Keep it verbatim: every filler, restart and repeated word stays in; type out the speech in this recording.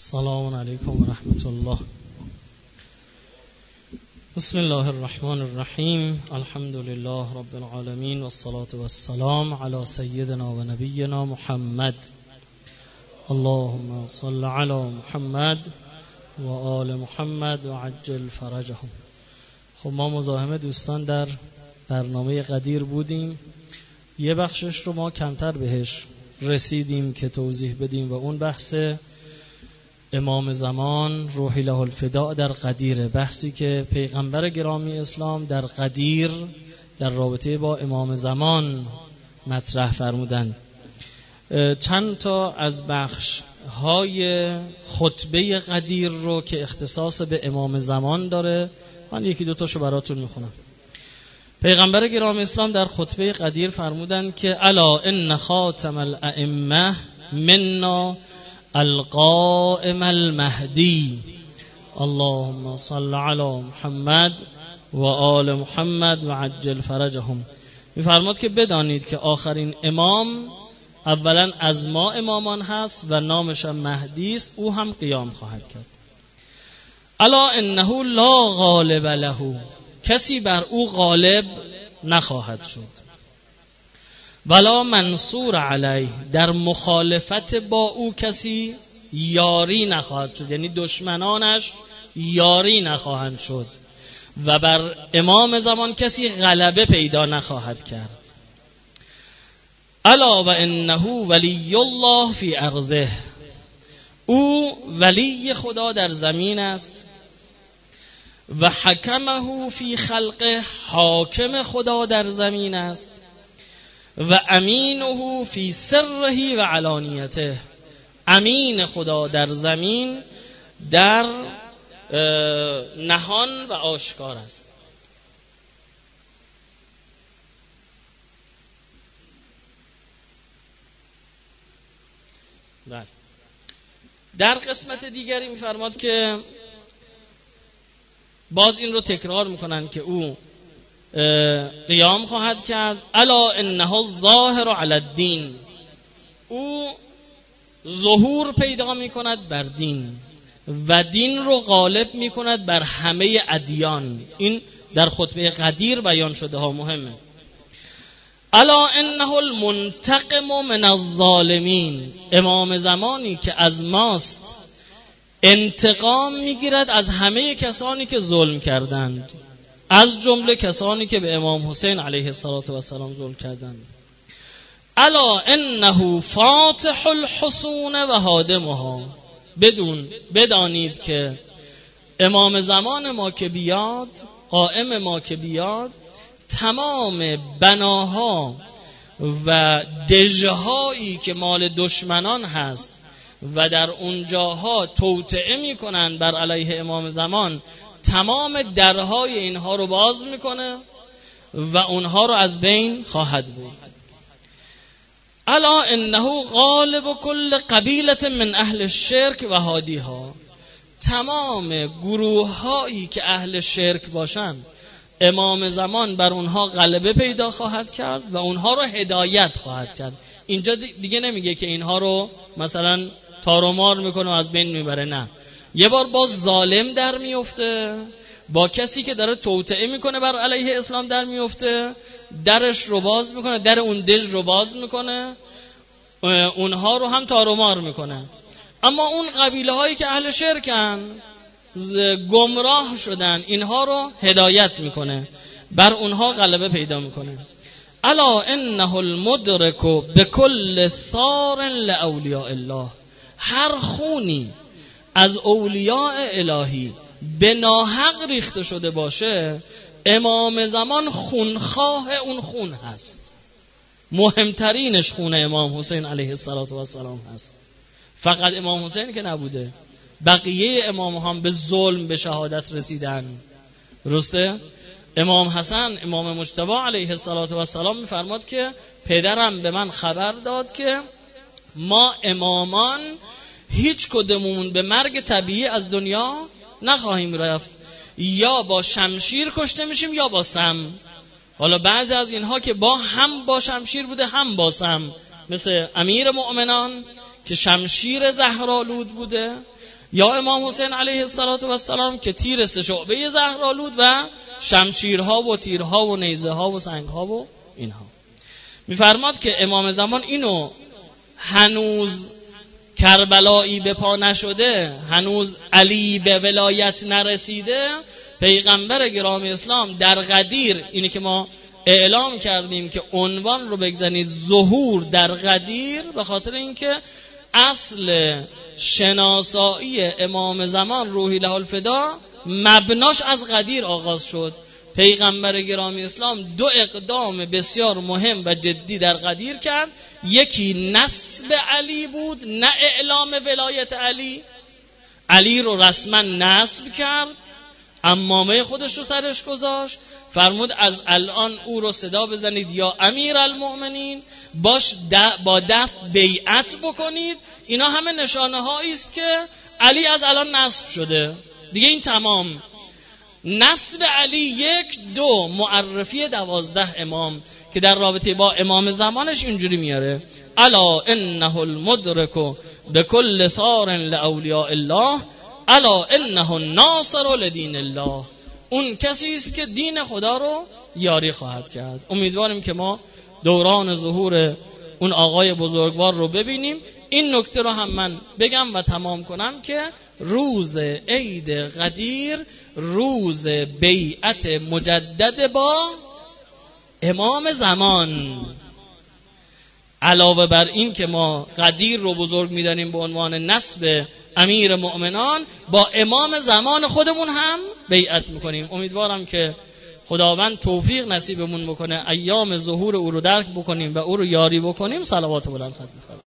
سلام علیکم و رحمت الله. بسم الله الرحمن الرحیم. الحمد لله رب العالمین و الصلاة و السلام علی سیدنا و نبینا محمد. اللهم صل علی محمد و آل محمد و عجل فرجهم. خب ما مزاحم دوستان در برنامه قدیر بودیم. یه بخشش رو ما کمتر بهش رسیدیم که توضیح بدیم و اون بحث امام زمان روح له الفداء در قدیر، بحثی که پیغمبر گرامی اسلام در قدیر در رابطه با امام زمان مطرح فرمودند. چند تا از بخش های خطبه قدیر رو که اختصاص به امام زمان داره من یکی دو تاشو براتون میخونم. پیغمبر گرامی اسلام در خطبه قدیر فرمودند که الا ان خاتم الائمه منا القائم المهدی اللهم صل علی محمد و آل محمد و عجل فرجهم. میفرماد که بدانید که آخرین امام اولا از ما امامان هست و نامش هم مهدی است، او هم قیام خواهد کرد. الا انه لا غالب له، کسی بر او غالب نخواهد شد. ولا منصور علیه، در مخالفت با او کسی یاری نخواهد شد، یعنی دشمنانش یاری نخواهند شد. و بر امام زمان کسی غلبه پیدا نخواهد کرد. الا و انه ولی الله فی ارضه، او ولی خدا در زمین است. و حکمه فی خلقه، حاکم خدا در زمین است. و امینه فی سره و علانیته، امین خدا در زمین در نهان و آشکار است. بله. در قسمت دیگری می‌فرماد که باز این رو تکرار میکنن که او قیام خواهد کرد. الا انه الظاهر علی الدین، او ظهور پیدا میکند بر دین و دین رو غالب میکند بر همه ادیان. این در خطبه قدیر بیان شده ها، مهمه. الا انه المنتقم من الظالمین، امام زمانی که از ماست انتقام میگیرد از همه کسانی که ظلم کردند، از جمله کسانی که به امام حسین علیه السلام ظلم کردند. الا انه فاتح الحصون و هادمها، بدون بدانید که امام زمان ما که بیاد، قائم ما که بیاد، تمام بناها و دژهایی که مال دشمنان هست و در اونجاها توطئه میکنن بر علیه امام زمان، تمام درهای اینها رو باز میکنه و اونها رو از بین خواهد بود. الا انه غالب کل قبیله من اهل الشرک و هادیها، تمام گروه هایی که اهل شرک باشن امام زمان بر اونها غلبه پیدا خواهد کرد و اونها رو هدایت خواهد کرد. اینجا دیگه نمیگه که اینها رو مثلا تارومار میکنه و از بین میبره، نه. یه بار باز ظالم در میفته، با کسی که داره توطئه میکنه بر علیه اسلام در میفته، درش رو باز میکنه، در اون دژ رو باز میکنه، اونها رو هم تارومار میکنه. اما اون قبیله هایی که اهل شرکن، گمراه شدن، اینها رو هدایت میکنه، بر اونها غلبه پیدا میکنه. الا انه المدرک بكل ثار لاولیاء الله، هر خونی از اولیاء الهی به ناحق ریخته شده باشه، امام زمان خونخواه اون خون هست. مهمترینش خون امام حسین علیه السلام هست. فقط امام حسین که نبوده، بقیه امام هم به ظلم به شهادت رسیدن. درسته؟ امام حسن، امام مجتبی علیه السلام میفرماد که پدرم به من خبر داد که ما امامان هیچ کدومون به مرگ طبیعی از دنیا نخواهیم رفت، یا با شمشیر کشته میشیم یا با سم. حالا بعضی از اینها که با هم با شمشیر بوده هم با سم، مثل امیر مؤمنان که شمشیر زهرالود بوده، یا امام حسین علیه السلام که تیر سه شعبه زهرآلود و شمشیرها و تیرها و نیزه ها و سنگها و اینها. میفرماد که امام زمان اینو هنوز کربلایی به پا نشده، هنوز علی به ولایت نرسیده، پیغمبر گرامی اسلام در غدیر، اینی که ما اعلام کردیم که عنوان رو بگذارید ظهور در غدیر، به خاطر اینکه اصل شناسایی امام زمان روحی له الفدا مبناش از غدیر آغاز شد. پیغمبر گرامی اسلام دو اقدام بسیار مهم و جدی در غدیر کرد. یکی نسب علی بود، نه اعلام ولایت علی. علی رو رسما نسب کرد، عمامه خودش رو سرش گذاشت، فرمود از الان او رو صدا بزنید یا امیر المؤمنین، باش با دست بیعت بکنید. اینا همه نشانه هایی است که علی از الان نسب شده دیگه، این تمام. نسب علی یک. دو، معرفی دوازده امام که در رابطه با امام زمانش اینجوری میاره: الا انه المدرک بكل ثار لاولیاء الله، الا انه الناصر لدین الله. اون کسی است که دین خدا رو یاری خواهد کرد. امیدواریم که ما دوران ظهور اون آقای بزرگوار رو ببینیم. این نکته رو هم من بگم و تمام کنم که روز عید غدیر روز بیعت مجدد با امام زمان. علاوه بر این که ما غدیر رو بزرگ می‌دانیم به عنوان نسب امیر مؤمنان، با امام زمان خودمون هم بیعت می‌کنیم. امیدوارم که خداوند توفیق نصیبمون بکنه ایام ظهور او رو درک بکنیم و او رو یاری بکنیم. صلوات بلند خدمت